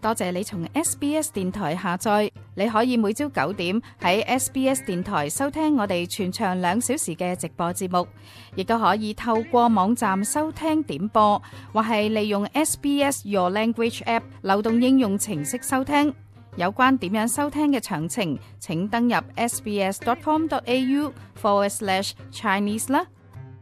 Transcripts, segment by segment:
多謝你從 SBS 電台下載，你可以每朝9點喺 SBS 電台收聽我哋全長2小時嘅直播節目，亦都可以透過網站收聽點播，或係利用 SBS Your Language App 流動應用程式收聽。有關點樣收聽嘅詳情，請登入 sbs.com.au/Chinese 啦。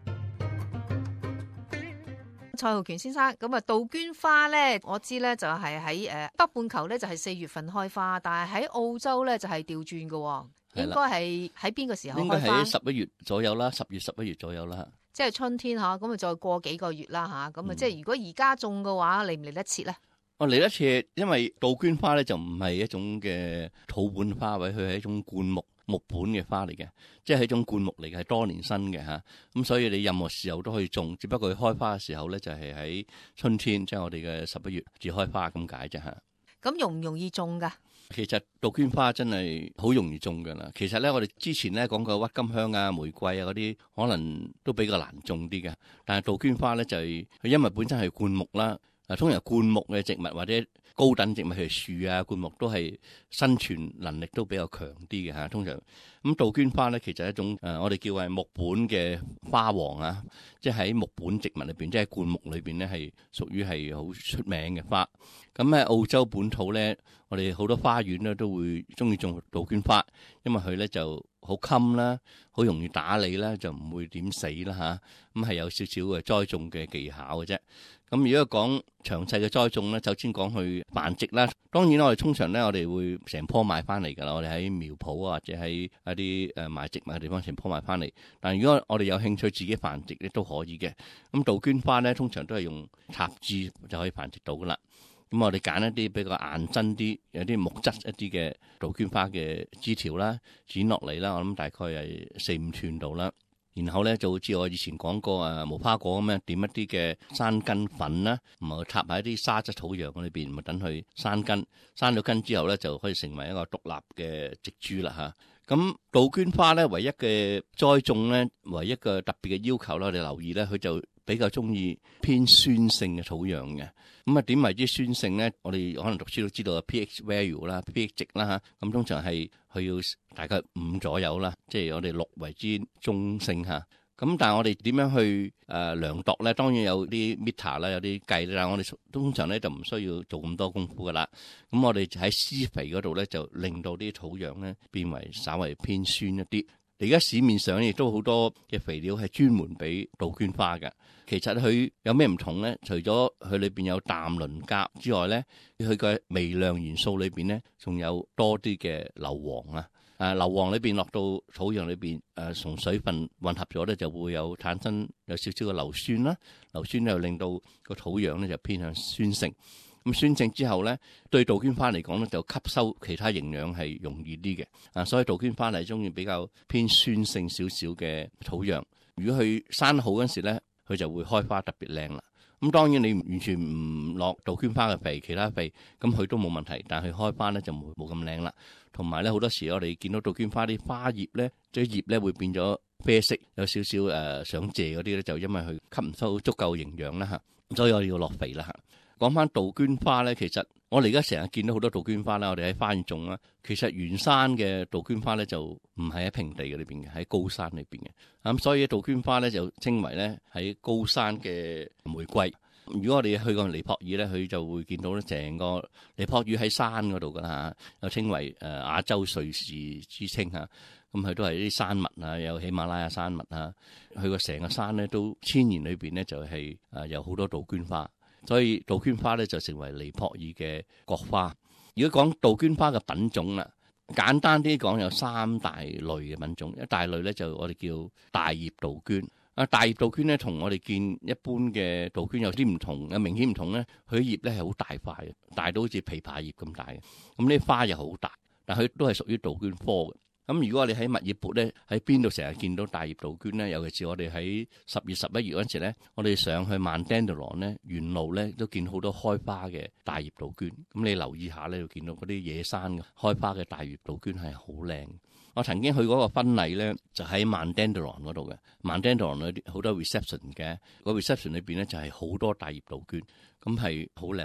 蔡浩權先生，咁啊杜鵑花咧，我知咧就係喺北半球咧就係4月份開花，但係喺澳洲咧就係調轉嘅，應該係喺邊個時候開花？ 應該喺11月左右啦，10月11月左右啦。 即係春天嚇，咁啊再過幾個月啦嚇，咁啊即係如果而家種嘅話，嚟唔嚟得切咧？ 我嚟得切，因為杜鵑花咧就唔係一種嘅土本花卉，佢係一種灌木本嘅花嚟嘅，即係一種灌木嚟嘅，係多年生嘅嚇。咁所以你任何時候都可以種，只不過佢開花嘅時候咧就係喺春天，即係我哋嘅11月至開花咁解啫嚇。 咁容唔容易種㗎？ 其實杜鵑花真係好容易種㗎啦。其實咧，我哋之前咧講過鬱金香啊、玫瑰啊嗰啲，可能都比較難種啲嘅。但係杜鵑花咧就係佢因為本身係灌木啦。通常灌木嘅植物或者高等植物，譬如樹啊、灌木都係生存能力都比較強啲嘅嚇。通常咁杜鵑花咧，其實係一種我哋叫係木本嘅花王啊，即係喺木本植物裏邊，即係灌木裏邊咧係屬於係好出名嘅花。咁喺澳洲本土咧，我哋好多花園咧都會中意種杜鵑花，因為佢咧就好襟啦，好容易打理啦，就唔會點死啦嚇。咁係有少少嘅栽種嘅技巧嘅啫。咁如果講詳細嘅栽種咧，首先講去繁殖啦。當然我哋通常咧，我哋會成棵買翻嚟㗎啦。我哋喺苗圃啊，或者喺一啲賣植物嘅地方成棵買翻嚟。但係如果我哋有興趣自己繁殖咧，都可以嘅。咁杜鵑花咧，通常都係用插枝就可以繁殖到㗎啦。咁我哋揀一啲比較硬身啲、有啲木質一啲嘅杜鵑花嘅枝條啦，剪落嚟啦，我諗大概係4-5寸度啦。然後咧就好似我以前講過無花果咁樣，點一啲嘅生根粉啦，咁啊插喺啲沙質土壤裏邊，咪等佢生根。生咗根之後咧，就可以成為一個獨立嘅植株啦嚇。咁杜鵑花咧，唯一嘅栽種咧，唯一嘅特別嘅要求啦，我哋留意咧，佢就比較中意偏酸性嘅土壤嘅。咁啊點為之酸性咧？我哋可能讀書都知道 pH value 啦、pH 值啦嚇。咁通常係佢要大概5左右啦，即係我哋6為之中性嚇。咁但係我哋點樣去量度咧？當然有啲 meter 啦，有啲計啦。但係我哋通常咧就唔需要做咁多功夫噶啦。咁我哋喺施肥嗰度咧，就令到啲土壤咧變為稍為偏酸一啲。而家市面上亦都好多嘅肥料係專門俾杜鵑花嘅。其實佢有咩唔同咧？除咗佢裏邊有氮磷鉀之外咧，佢嘅微量元素裏邊咧，仲有多啲嘅硫磺啊。硫磺裏邊落到土壤裏邊，同水分混合咗咧，就會有產生有少少嘅硫酸啦。硫酸就令到個土壤咧就偏向酸性。咁酸性之後咧，對杜鵑花嚟講咧，就吸收其他營養係容易啲嘅。所以杜鵑花係中意比較偏酸性少少嘅土壤。如果佢生好嗰時咧，佢就會開花特別靚啦。咁當然你完全唔落杜鵑花嘅肥，其他肥咁佢都冇問題，但係佢開花咧就冇咁靚啦。同埋咧好多時我哋見到杜鵑花啲花葉咧，啲葉咧會變咗啡色，有少少想謝嗰啲咧，就因為佢吸唔收足夠營養啦嚇，所以我哋要落肥啦嚇。講翻杜鵑花咧，其實我哋而家成日見到好多杜鵑花啦，我哋喺花園種啦。其實原生嘅杜鵑花咧就唔係喺平地嘅裏邊嘅，喺高山裏邊嘅。咁所以杜鵑花咧就稱為咧喺高山嘅玫瑰。如果我哋去過尼泊爾咧，佢就會見到咧成個尼泊爾喺山嗰度噶啦，又稱為亞洲瑞士之稱嚇。咁佢都係啲山脈啊，有喜馬拉雅山脈啊。佢個成個山咧都千年裏邊咧就係有好多杜鵑花。所以杜鵑花咧就成為尼泊爾嘅國花。如果講杜鵑花嘅品種啦，簡單啲講有3大類嘅品種。一大類咧就我哋叫大葉杜鵑。大葉杜鵑咧同我哋見一般嘅杜鵑有啲唔同，有明顯唔同咧。佢葉咧係好大塊嘅，大到好似枇杷葉咁大嘅。咁啲花又好大，但佢都係屬於杜鵑科嘅。咁如果我哋喺墨爾本咧，喺邊度成日見到大葉杜鵑咧？尤其是我哋喺10月11月嗰陣時咧，我哋上去曼丹德朗咧，沿路咧都見好多開花嘅大葉杜鵑。咁你留意下咧，就見到嗰啲野生嘅開花嘅大葉杜鵑係好靚。我曾經去嗰個婚禮咧，就喺曼丹德朗嗰度嘅。曼丹德朗有啲好多 reception 嘅，個 reception 裏邊咧就係好多大葉杜鵑，咁係好靚好靚。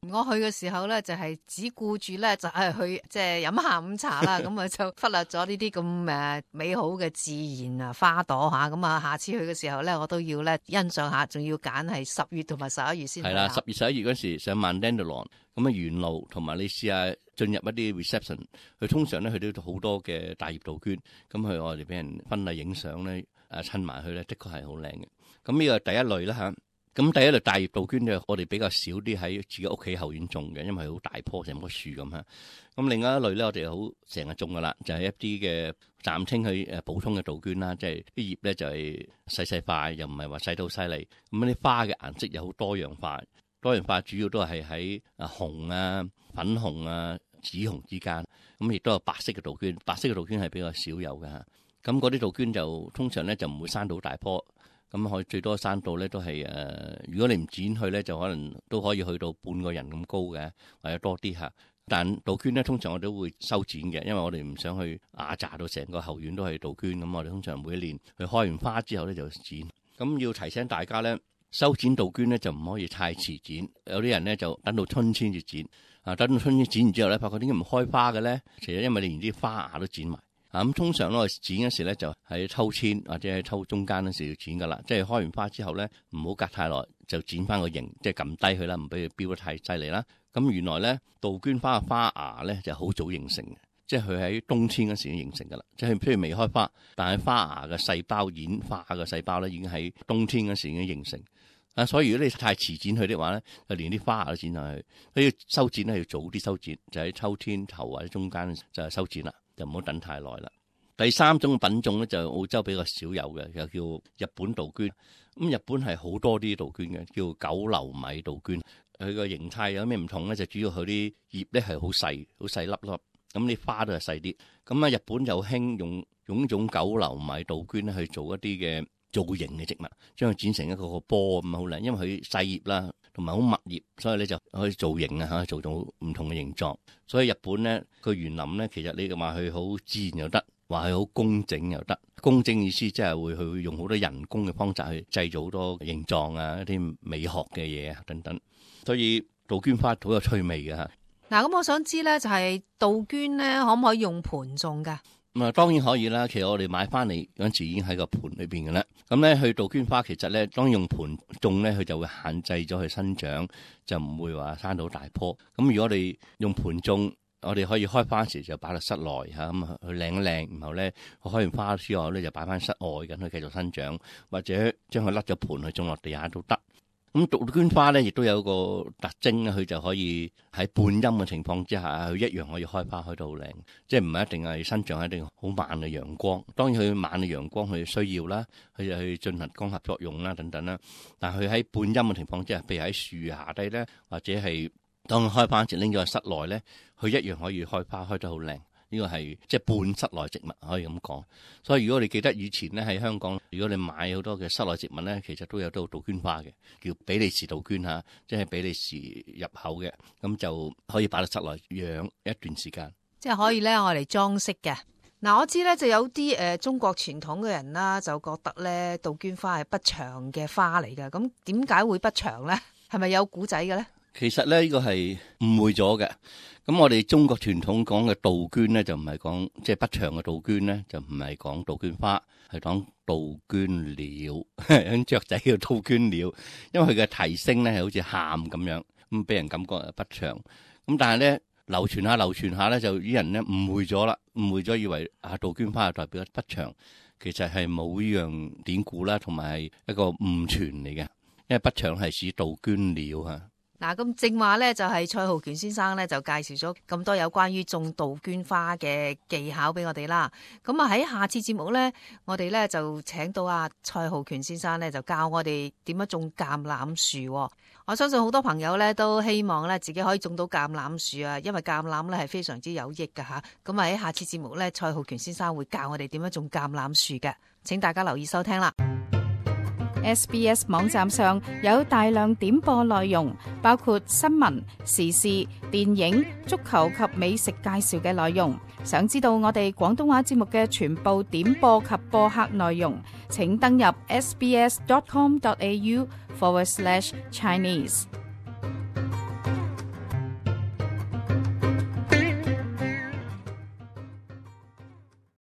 我去嘅時候咧，就係只顧住咧，就係去即係飲下午茶啦。咁啊，就忽略咗呢啲咁美好嘅自然啊花朵吓。咁啊，下次去嘅時候咧，我都要咧欣賞下，仲要揀係10月同埋11月先。 係啦，10月11月嗰時上萬丹德朗，咁啊沿路同埋你試下進入一啲 reception， 佢通常咧佢都好多嘅大葉杜鵑，咁佢我哋俾人婚禮影相咧，襯埋去咧，的確係好靚嘅。咁呢個第一類啦吓。咁第一類大葉杜鵑咧，我哋比較少啲喺自己屋企後院種嘅，因為好大棵成棵樹咁嚇。咁另外一類咧，我哋好成日種噶啦，就係一啲嘅暫稱佢普通嘅杜鵑啦，即係啲葉咧就係細細塊，又唔係話細到犀利。咁啲花嘅顏色又好多樣化，多樣化主要都係喺紅啊、粉紅啊、紫紅之間。咁亦都有白色嘅杜鵑，白色嘅杜鵑係比較少有嘅嚇。咁嗰啲杜鵑就通常咧就唔會生到好大棵。咁可以最多生到咧都係如果你唔剪去咧，就可能都可以去到半個人咁高嘅，或者多啲嚇。但杜鵑咧，通常我都會修剪嘅，因為我哋唔想去壓榨到成個後院都係杜鵑。咁我哋通常每一年佢開完花之後咧就剪。咁要提醒大家咧，修剪杜鵑咧就唔可以太遲剪。有啲人咧就等到春天至剪，等到春天剪完之後咧，發覺點解唔開花嘅咧？其實因為你連啲花芽都剪埋。咁通常我剪嗰時咧就喺秋千或者喺秋中間嗰時要剪噶啦，即係開完花之後咧唔好隔太耐就剪翻個形，即係撳低佢啦，唔俾佢飆得太犀利啦。咁原來咧杜鵑花嘅花芽咧就好早形成嘅，即係佢喺冬天嗰時已經形成噶啦，即係譬如未開花，但係花芽嘅細胞演化嘅細胞咧已經喺冬天嗰時已經形成。所以如果你太遲剪佢的話咧，就連啲花芽都剪落去。所以修剪咧要早啲修剪，就喺秋天頭或者中間就修剪啦。就唔好等太耐啦。第三種品種咧就澳洲比較少有嘅，又叫日本杜鵑。咁日本係好多啲杜鵑嘅，叫九流米杜鵑。佢個形態有咩唔同咧？就主要佢啲葉咧係好細，好細粒粒，咁啲花都係細啲。咁啊，日本就興用呢種九流米杜鵑咧去做一啲嘅造型嘅植物，將佢剪成一個波咁好靚，因為佢細葉啦，同埋好密葉，所以咧就可以造型啊嚇，做到唔同嘅形狀。所以日本咧個園林咧，其實你話佢好自然又得，話佢好工整又得。工整意思即係會用好多人工嘅方法去製造好多形狀啊，一啲美學嘅嘢啊等等。所以杜鵑花好有趣味嘅嚇。 嗱，咁我想知咧，就係杜鵑咧，可唔可以用盆種㗎？ 咁當然可以啦。其實我哋買翻嚟嗰陣時已經喺個盆裏邊嘅啦。咁咧，去杜鵑花其實咧，當然用盆種咧，佢就會限制咗佢生長，就唔會話生到大棵。咁如果我哋用盆種，我哋可以開花時就擺落室內嚇，咁佢靚一靚，然後咧開完花之後咧就擺翻室外咁去繼續生長，或者將佢甩咗盆去種落地下都得。咁杜鵑花咧，亦都有個特徵咧，佢就可以喺半陰嘅情況之下，佢一樣可以開花開到好靚，即係唔係一定係生長喺一定好猛嘅陽光。當然佢猛嘅陽光佢需要啦，佢就去進行光合作用啦等等啦。但係佢喺半陰嘅情況之下，譬如喺樹下低咧，或者係當佢開花時拎咗去室內咧，佢一樣可以開花開得好靚。呢個係即係半室內植物可以咁講，所以如果你記得以前咧喺香港，如果你買好多嘅室內植物咧，其實都有杜鵑花嘅，叫比利時杜鵑嚇，即係比利時入口嘅，咁就可以擺到室內養一段時間， 即係可以咧，我嚟裝飾嘅。嗱，我知咧就有啲中國傳統嘅人啦，就覺得咧杜鵑花係不祥嘅花嚟㗎。咁點解會不祥咧？係咪有古仔嘅咧？ 其實咧呢個係誤會咗嘅。咁我哋中國傳統講嘅杜鵑咧，就唔係講即係不祥嘅杜鵑咧，就唔係講杜鵑花，係講杜鵑鳥，咁雀仔叫杜鵑鳥，因為佢嘅啼聲咧係好似喊咁樣，咁俾人感覺係不祥。咁但係咧流傳下咧，就啲人咧誤會咗啦，誤會咗以為杜鵑花係代表不祥，其實係冇呢樣典故啦，同埋係一個誤傳嚟嘅，因為不祥係指杜鵑鳥嚇。 嗱，咁正話咧就係蔡浩權先生咧就介紹咗咁多有關於種杜鵑花嘅技巧俾我哋啦。咁啊喺下次節目咧，我哋咧就請到蔡浩權先生咧就教我哋點樣種橄欖樹。我相信好多朋友咧都希望咧自己可以種到橄欖樹啊，因為橄欖咧係非常之有益噶吓。咁啊喺下次節目咧，蔡浩權先生會教我哋點樣種橄欖樹嘅，請大家留意收聽啦。 SBS 網站上有大量點播內容，包括新聞、時事、電影、足球及美食介紹嘅內容。想知道我哋廣東話節目嘅全部點播及播客內容，請登入sbs.com.au/Chinese。